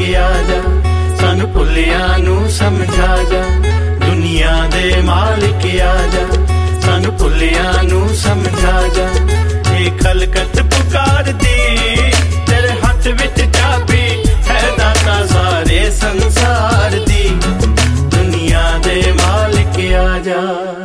आ जा, सानू भुलियां नू समझा जा। दुनिया दे मालिक आ जा, सानू भुलियां नू समझा जा। ये खलकत पुकार दी, तेरे हाथ विच चाबी है दाता सारे संसार दी। दुनिया दे मालिक आ जा।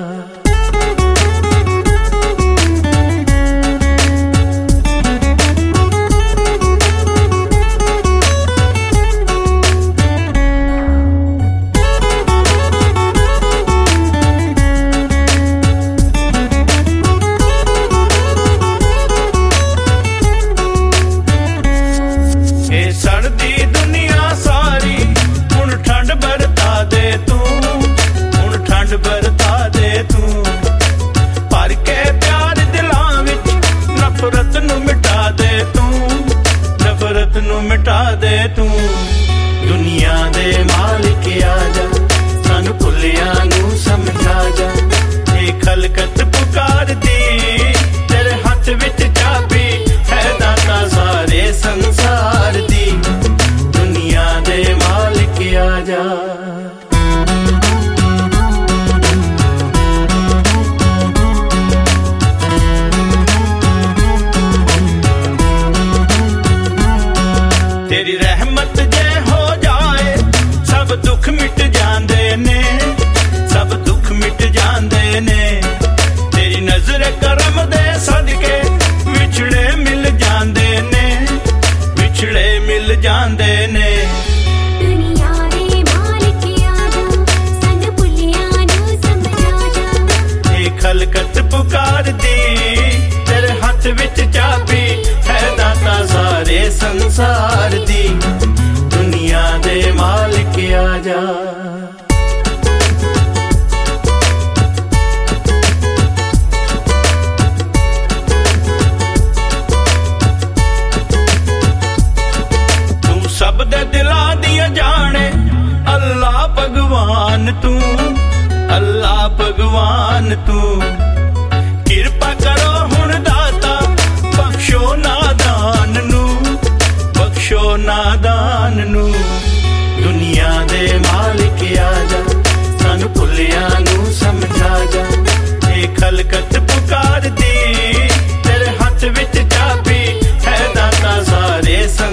मिटा दे तू दुनिया दे मालिक आ जा, सानू भुलियां नू समझा जा। ये खलकत पुकार दी, तेरे हाथ विच चाबी है दाता सारे संसार दी। दुनिया दे मालिक आ जा। तेरी रहमत जे हो जाए सब दुख मिट जांदे ने, सब दुख मिट जांदे ने। तेरी नजर करम दे सदके विछड़े मिल जांदे ने, विछड़े मिल जांदे ने। दुनिया दे मालिक आ जा, सानू भुलियां नू समझा जा। ये खलकत पुकार दी, तेरे हाथ विच चाबी है दाता सारे संसार दी। दुनिया दे मालिक आ जा। तू सब दे दिलां दियां जाने, अल्लाह भगवान तू, अल्लाह भगवान तू। किरपा करो हुण दाता, बख्शो नादान नू, बख्शो नादान नू। दुनिया दे मालिक आ जा, सानू भुलियां नू समझा जा। ये खलकत पुकार दी, तेरे हाथ विच चाबी है दाता सारे